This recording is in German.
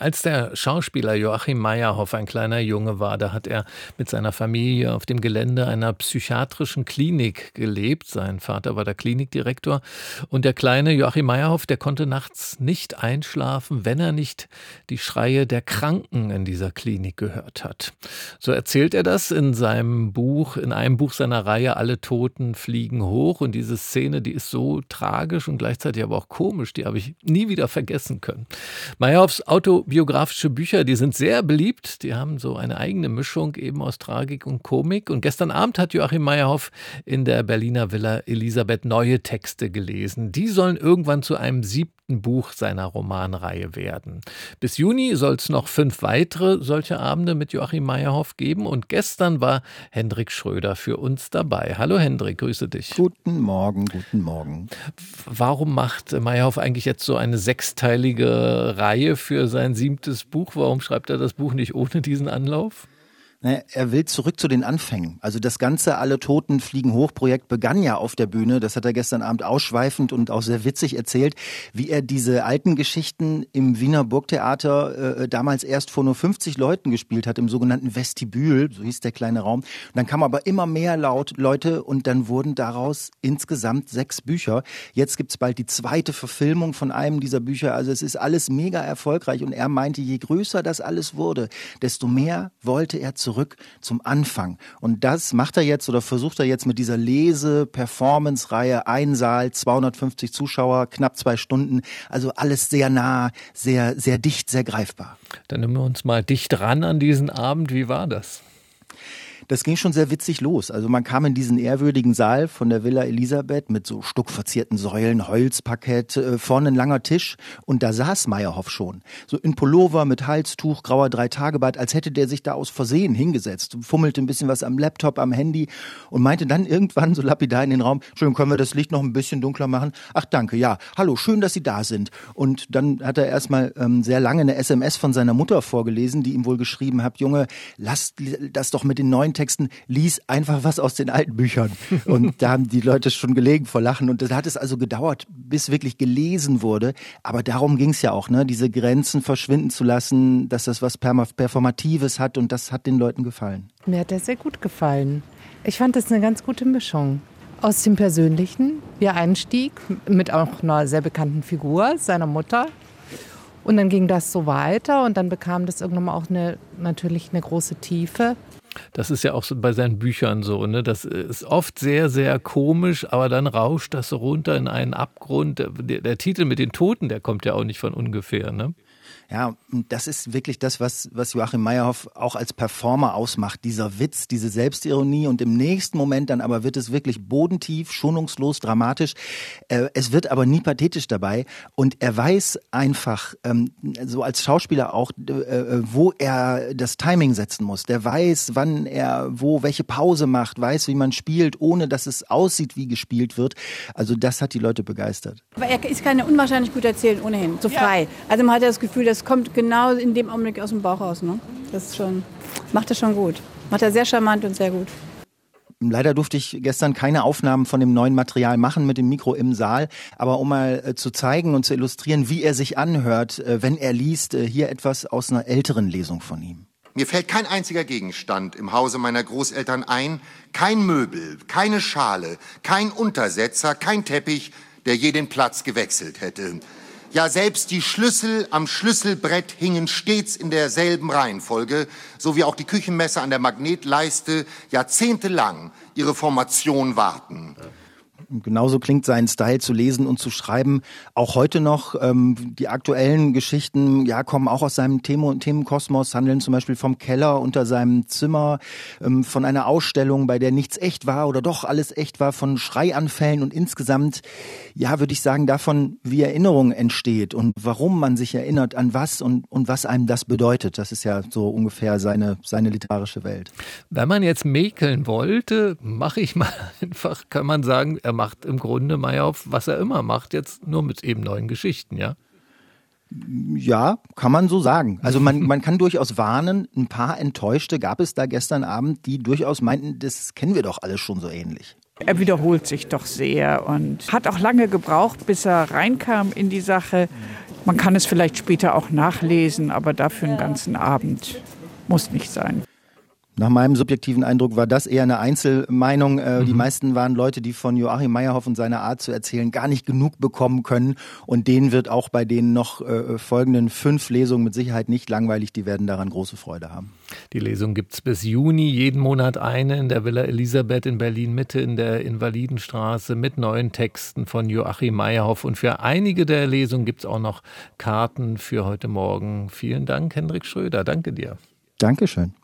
Als der Schauspieler Joachim Meyerhoff ein kleiner Junge war, da hat er mit seiner Familie auf dem Gelände einer psychiatrischen Klinik gelebt. Sein Vater war der Klinikdirektor. Und der kleine Joachim Meyerhoff, der konnte nachts nicht einschlafen, wenn er nicht die Schreie der Kranken in dieser Klinik gehört hat. So erzählt er das in einem Buch seiner Reihe Alle Toten fliegen hoch. Und diese Szene, die ist so tragisch und gleichzeitig aber auch komisch, die habe ich nie wieder vergessen können. Meyerhoffs autobiografische Bücher, die sind sehr beliebt. Die haben so eine eigene Mischung eben aus Tragik und Komik. Und gestern Abend hat Joachim Meyerhoff in der Berliner Villa Elisabeth neue Texte gelesen. Die sollen irgendwann zu einem 7. Buch seiner Romanreihe werden. Bis Juni soll es noch 5 weitere solche Abende mit Joachim Meyerhoff geben. Und gestern war Hendrik Schröder für uns dabei. Hallo Hendrik, grüße dich. Guten Morgen, guten Morgen. Warum macht Meyerhoff eigentlich jetzt so eine 6-teilige Reihe für sein 7. Buch? Warum schreibt er das Buch nicht ohne diesen Anlauf? Er will zurück zu den Anfängen. Also das ganze Alle Toten fliegen hoch Projekt begann ja auf der Bühne. Das hat er gestern Abend ausschweifend und auch sehr witzig erzählt, wie er diese alten Geschichten im Wiener Burgtheater damals erst vor nur 50 Leuten gespielt hat, im sogenannten Vestibül, so hieß der kleine Raum. Und dann kamen aber immer mehr Leute und dann wurden daraus insgesamt 6 Bücher. Jetzt gibt's bald die 2. Verfilmung von einem dieser Bücher. Also es ist alles mega erfolgreich und er meinte, je größer das alles wurde, desto mehr wollte er zurück zum Anfang. Und das macht er jetzt oder versucht er jetzt mit dieser Lese-Performance-Reihe. Ein Saal, 250 Zuschauer, knapp 2 Stunden. Also alles sehr nah, sehr, sehr dicht, sehr greifbar. Dann nehmen wir uns mal dicht ran an diesen Abend. Wie war das? Das ging schon sehr witzig los. Also man kam in diesen ehrwürdigen Saal von der Villa Elisabeth mit so stuckverzierten Säulen, Holzparkett, vorne ein langer Tisch und da saß Meyerhoff schon. So in Pullover mit Halstuch, grauer 3-Tage-Bart, als hätte der sich da aus Versehen hingesetzt, fummelte ein bisschen was am Laptop, am Handy und meinte dann irgendwann so lapidar in den Raum, Entschuldigung, können wir das Licht noch ein bisschen dunkler machen? Ach danke, ja, hallo, schön, dass Sie da sind. Und dann hat er erstmal sehr lange eine SMS von seiner Mutter vorgelesen, die ihm wohl geschrieben hat, Junge, lass das doch mit den neuen Texten, lies einfach was aus den alten Büchern. Und da haben die Leute schon gelegen vor Lachen. Und da hat es also gedauert, bis wirklich gelesen wurde. Aber darum ging es ja auch, ne? Diese Grenzen verschwinden zu lassen, dass das was Performatives hat. Und das hat den Leuten gefallen. Mir hat das sehr gut gefallen. Ich fand das eine ganz gute Mischung. Aus dem Persönlichen, wie er einstieg, mit auch einer sehr bekannten Figur, seiner Mutter. Und dann ging das so weiter und dann bekam das irgendwann mal auch natürlich eine große Tiefe. Das ist ja auch so bei seinen Büchern so, ne? Das ist oft sehr, sehr komisch, aber dann rauscht das so runter in einen Abgrund. Der Titel mit den Toten, der kommt ja auch nicht von ungefähr, ne? Ja, das ist wirklich das, was Joachim Meyerhoff auch als Performer ausmacht. Dieser Witz, diese Selbstironie und im nächsten Moment dann aber wird es wirklich bodentief, schonungslos, dramatisch. Es wird aber nie pathetisch dabei und er weiß einfach, so als Schauspieler auch, wo er das Timing setzen muss. Der weiß, wann er welche Pause macht, weiß, wie man spielt, ohne dass es aussieht, wie gespielt wird. Also das hat die Leute begeistert. Aber er kann ja unwahrscheinlich gut erzählen, ohnehin, so frei. Also man hat ja das Gefühl, das kommt genau in dem Augenblick aus dem Bauch raus. Ne? Macht er schon gut. Macht er sehr charmant und sehr gut. Leider durfte ich gestern keine Aufnahmen von dem neuen Material machen mit dem Mikro im Saal. Aber um mal zu zeigen und zu illustrieren, wie er sich anhört, wenn er liest, hier etwas aus einer älteren Lesung von ihm. Mir fällt kein einziger Gegenstand im Hause meiner Großeltern ein, kein Möbel, keine Schale, kein Untersetzer, kein Teppich, der je den Platz gewechselt hätte. Ja, selbst die Schlüssel am Schlüsselbrett hingen stets in derselben Reihenfolge, so wie auch die Küchenmesser an der Magnetleiste jahrzehntelang ihre Formation warten. Genauso klingt sein Style zu lesen und zu schreiben. Auch heute noch, die aktuellen Geschichten, ja, kommen auch aus seinem Themenkosmos, handeln zum Beispiel vom Keller unter seinem Zimmer, von einer Ausstellung, bei der nichts echt war oder doch alles echt war, von Schreianfällen und insgesamt, ja, würde ich sagen, davon, wie Erinnerung entsteht und warum man sich erinnert an was und was einem das bedeutet. Das ist ja so ungefähr seine literarische Welt. Wenn man jetzt mäkeln wollte, mache ich mal einfach, kann man sagen, er macht im Grunde Meyerhoff, was er immer macht, jetzt nur mit eben neuen Geschichten, ja? Ja, kann man so sagen. Also man kann durchaus warnen, ein paar Enttäuschte gab es da gestern Abend, die durchaus meinten, das kennen wir doch alles schon so ähnlich. Er wiederholt sich doch sehr und hat auch lange gebraucht, bis er reinkam in die Sache. Man kann es vielleicht später auch nachlesen, aber dafür einen ganzen Abend muss nicht sein. Nach meinem subjektiven Eindruck war das eher eine Einzelmeinung. Die meisten waren Leute, die von Joachim Meyerhoff und seiner Art zu erzählen gar nicht genug bekommen können. Und denen wird auch bei den noch folgenden 5 Lesungen mit Sicherheit nicht langweilig. Die werden daran große Freude haben. Die Lesung gibt es bis Juni, jeden Monat eine in der Villa Elisabeth in Berlin-Mitte in der Invalidenstraße mit neuen Texten von Joachim Meyerhoff. Und für einige der Lesungen gibt es auch noch Karten für heute Morgen. Vielen Dank, Hendrik Schröder. Danke dir. Dankeschön.